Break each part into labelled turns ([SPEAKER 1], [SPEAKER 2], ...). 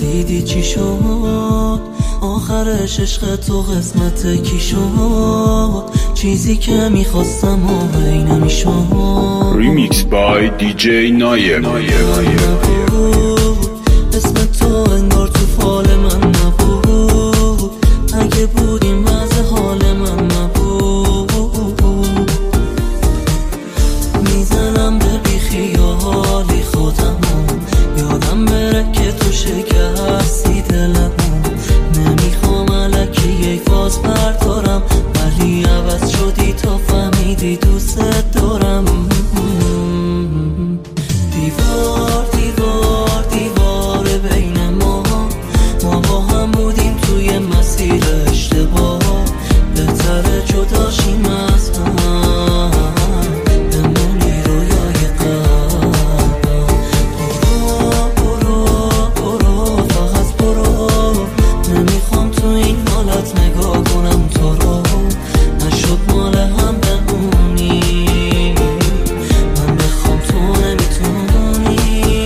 [SPEAKER 1] دیدی چی شد آخرش، عشق تو قسمت کی شد؟ چیزی که میخواستم و هی نمیشد.
[SPEAKER 2] ریمیکس بای دیجی نایم.
[SPEAKER 1] اسم تو انگار تو فال من نبود، اگه بودیم وضع حال من نبود. میزنم به بیخیالی خودمو، یادم بره که تو شکستی دلمو. نمیخوام الکی یه فاز بردارم، ولی عوض شدی تا فهمیدی دوست دارم. دیوار دیوار دیوار بین ما با هم بودیم توی مسیر اشتباه. بهتره جداشیم از هم، بمونی رویای قلبم. برو فقط برو، نمیخوام تو این حالت نگاه کنم تو رو. نشد مال هم بمونی، من بخوام تو نمیتونی.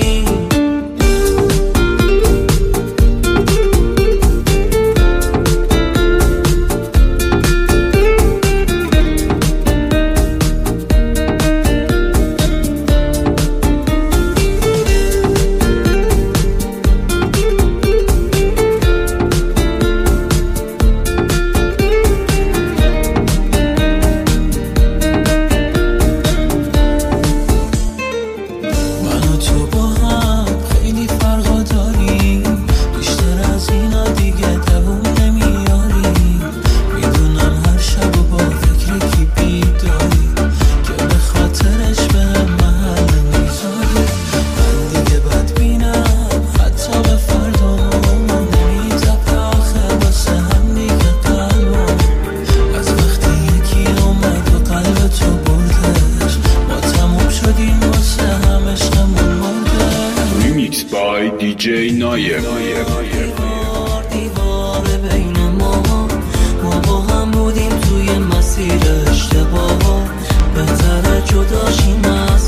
[SPEAKER 1] من و تو با هم خیلی فرقا داریم، بیشتر از اینا دیگه دووم نمیاریم. میدونم هر شب و با فکر کی بیداری، که به خاطرش به محل نمیذاری. من دیگه بدبینم حتی به فردا، نمیتپه آخه واسه هم دیگه قلبم. از وقتی یکی اومد و قلب تو بردش، ما تموم شدیم واسه هم عشقمون مرده.
[SPEAKER 2] ریمیکس بای دیجی نایم.
[SPEAKER 1] دیوار دیوار بین ما با هم بودیم توی مسیر اشتباه. بهتره جداشیم از